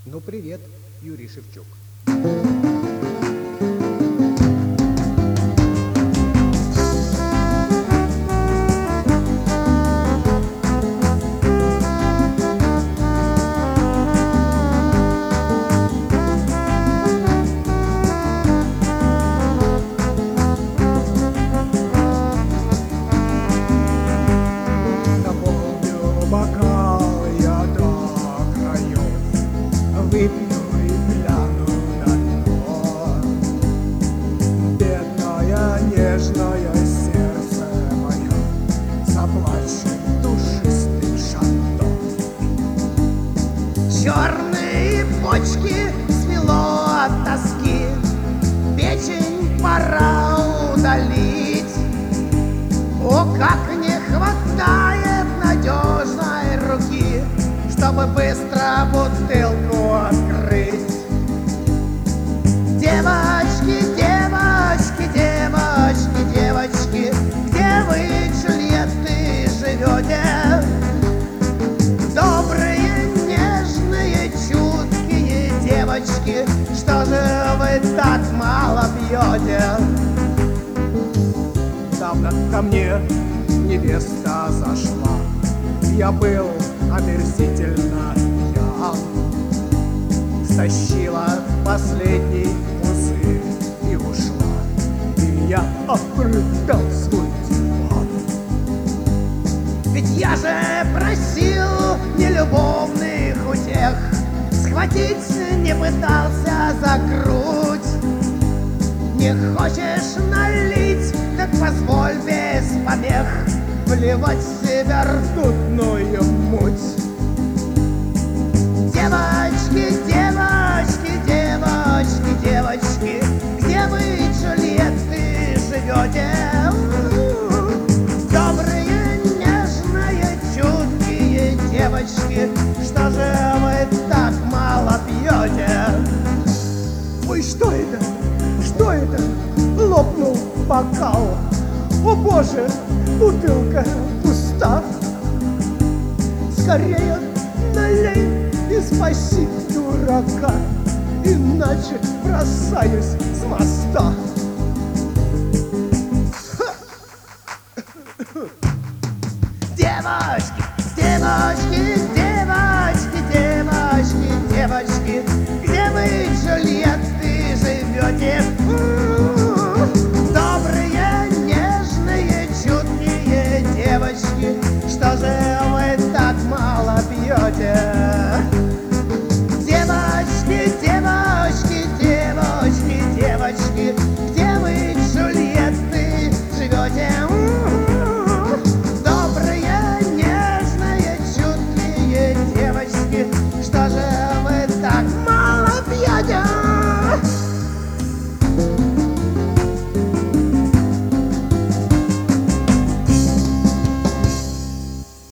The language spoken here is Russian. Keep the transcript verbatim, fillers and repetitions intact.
Ну, привет, Юрий Шевчук. Наполню бокал я до краев, выпью и гляну на дно. Бедное, нежное сердце мое заплачет душистый шандон. Черные почки свело от тоски, печень пора удалить. О, как не хватает надежной руки, чтобы быстро бутылку открыть. Девочки, девочки, девочки, девочки, где вы, Джульетты, живете? Добрые, нежные, чуткие девочки, что же вы так мало пьете? Недавно ко мне невеста зашла, я был омерзительно пьян. Стащила последний пузырь и ушла, и я обрыгал свой диван. Ведь я же просил нелюбовных утех, схватить не пытался за грудь. Не хочешь налить, так позволь без помех вливать в себя ртутную муть. Девочки, девочки, девочки, девочки, где вы, Джульетты, живете? Добрые, нежные, чуткие девочки, что же вы так мало пьете? Ой, что это? Что это? Лопнул бокал. О боже, бутылка пуста. Скорее налей и спаси дурака, иначе бросаюсь с моста. Девочки, девочки,